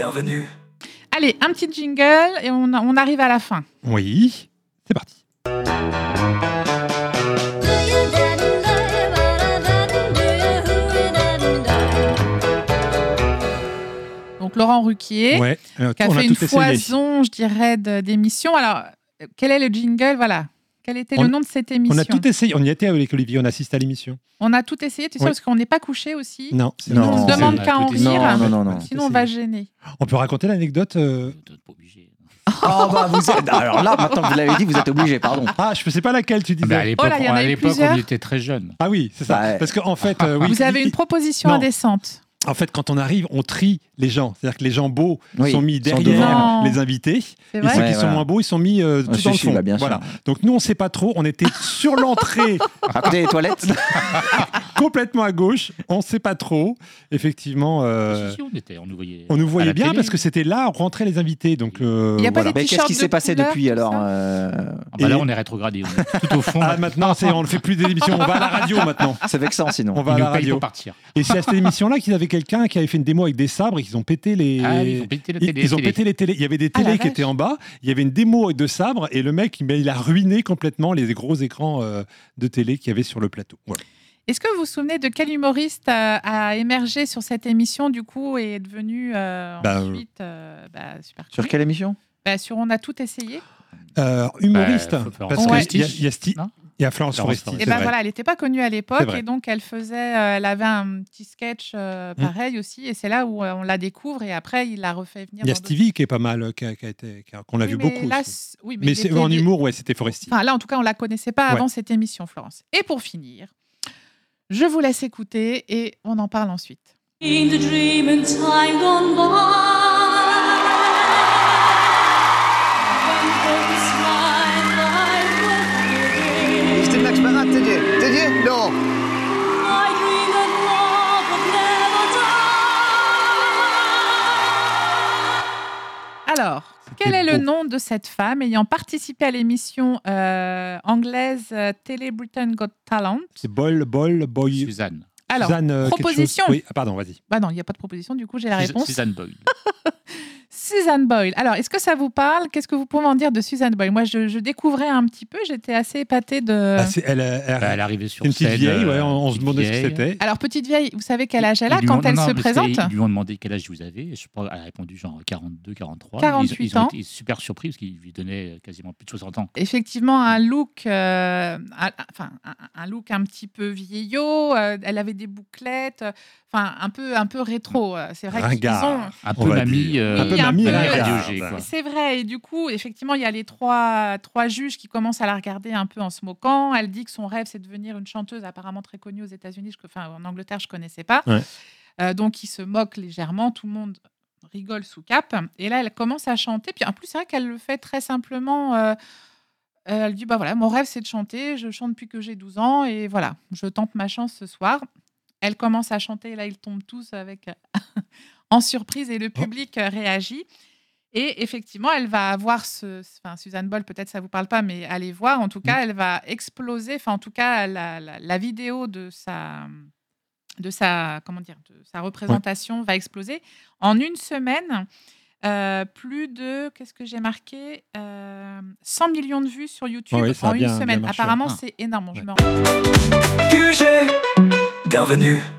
bienvenue. Allez, un petit jingle et on arrive à la fin. Oui, c'est parti. Donc Laurent Ruquier, Ouais, qui a on a fait une tout essayé. foison, je dirais, d'émissions. Alors, quel est le jingle? Voilà. Quel était le nom de cette émission? On a tout essayé. On y était avec Olivier, on assiste à l'émission. On a tout essayé, tu sais, Oui. parce qu'on n'est pas couché aussi. Non, On ne demande qu'à en rire. Non. Sinon, on va gêner. On peut raconter l'anecdote Pas obligé. Oh bah vous êtes... Alors là, maintenant que vous l'avez dit, vous êtes obligé, pardon. Ah, je ne sais pas laquelle tu disais. Bah, à l'époque, Oh là, il y en a eu plusieurs. on était très jeunes. Ah oui, c'est ça. Bah, Parce qu'en fait, oui, Vous avez une proposition Non. indécente. En fait, quand on arrive, on trie les gens. C'est-à-dire que les gens beaux Oui, sont mis sont derrière devant. les invités. C'est Et vrai ceux Ouais, qui sont voilà. moins beaux, ils sont mis tout Si, dans le si, fond. bah, bien sûr. Voilà. Donc nous, on ne sait pas trop. On était sur l'entrée, À côté des toilettes. complètement à gauche. On ne sait pas trop. Effectivement, Si, on nous voyait. on nous à voyait la bien télé. parce que c'était là où rentraient les invités. Donc, Il y a pas voilà. des Mais qu'est-ce t-shirts qui de s'est passé couleur, depuis tout alors ça Ah bah là, Et- on est rétrogradé. On est tout au fond. Ah, maintenant, on ne fait plus d'émissions. On va à la radio maintenant. C'est vexant sinon. On va Ils à nous la payent radio. pour partir. Et c'est à cette émission-là qu'ils avaient quelqu'un qui avait fait une démo avec des sabres et qu'ils ont pété les. Ah oui, ils ont pété la télé. Ils ont pété les télés. Il y avait des Ah, la télés qui vache. étaient en bas. Il y avait une démo avec de sabres et le mec, il a ruiné complètement les gros écrans de télé qu'il y avait sur le plateau. Voilà. Est-ce que vous vous souvenez de quel humoriste a émergé sur cette émission, du coup, et est devenu ensuite super Sur connu quelle émission? Sur On a tout essayé. Humoriste. Florence Parce Foresti. qu'il y a Non il y a Florence Florence Foresti. Foresti. Et c'est vrai. voilà, elle n'était pas connue à C'est l'époque vrai. et donc elle avait un petit sketch pareil aussi et c'est là où on la découvre et après il la refait venir. Il y a dans d'autres- Stevie qui est pas mal, qu'on a Oui, vu mais beaucoup. là, aussi. oui, Mais il c'est était- en humour, ouais, c'était Foresti. Enfin là, en tout cas, on la connaissait pas Ouais. avant cette émission, Florence. Et pour finir, je vous laisse écouter et on en parle ensuite. In the dream and time gone by, when hope is mine, life will begin. C'était Max Barat, t'as dit Non. I dream that love would never die. Alors, quel est le beau. nom de cette femme ayant participé à l'émission anglaise Télé Britain Got Talent? C'est Boy. Suzanne. Alors, Suzanne, quelque proposition. chose. Oui, pardon, vas-y. Bah non, il n'y a pas de proposition, du coup j'ai la réponse. Suzanne Boyle. Suzanne Boyle. Alors, est-ce que ça vous parle? Qu'est-ce que vous pouvez en dire de Suzanne Boyle? Moi, je découvrais un petit peu, j'étais assez épatée de... Ah, Elle est arrivée sur c'est une petite scène. vieille, ouais, on se petite demandait ce que vieille. c'était. Alors, petite vieille, vous savez quel âge elle a Ils lui quand ont- elle non, se mais présente? Ils lui ont demandé quel âge vous avez. Je crois qu'elle a répondu genre 42, 43. 48 ils ont ans. été super surpris parce qu'il lui donnait quasiment plus de 60 ans. Effectivement, un look, un look un petit peu vieillot. Elle avait des bouclettes, un peu rétro. C'est vrai qu'ils Ringard. ont... Un On peu va mamie. dire. Un peu Oui, un mamie peu. ringarde. Radio G, quoi. C'est vrai, et du coup, effectivement, il y a les trois juges qui commencent à la regarder un peu en se moquant. Elle dit que son rêve, c'est de devenir une chanteuse apparemment très connue aux États-Unis. En Angleterre, je ne connaissais pas. Ouais. Donc, il se moque légèrement. Tout le monde rigole sous cap. Et là, elle commence à chanter. Puis en plus, c'est vrai qu'elle le fait très simplement. Elle dit, bah voilà, mon rêve, c'est de chanter. Je chante depuis que j'ai 12 ans. Et voilà, je tente ma chance ce soir. Elle commence à chanter. Et là, ils tombent tous avec en surprise. Et le public réagit. Et effectivement, elle va avoir Suzanne Boyle, peut-être ça vous parle pas, mais allez voir. En tout cas, elle va exploser. En tout cas, la vidéo de sa représentation va exploser. En une semaine, plus de, qu'est-ce que j'ai marqué 100 millions de vues sur YouTube ça a en une bien semaine. marché. Apparemment, Ah. c'est énorme. Ouais. Je me rends- QG, bienvenue.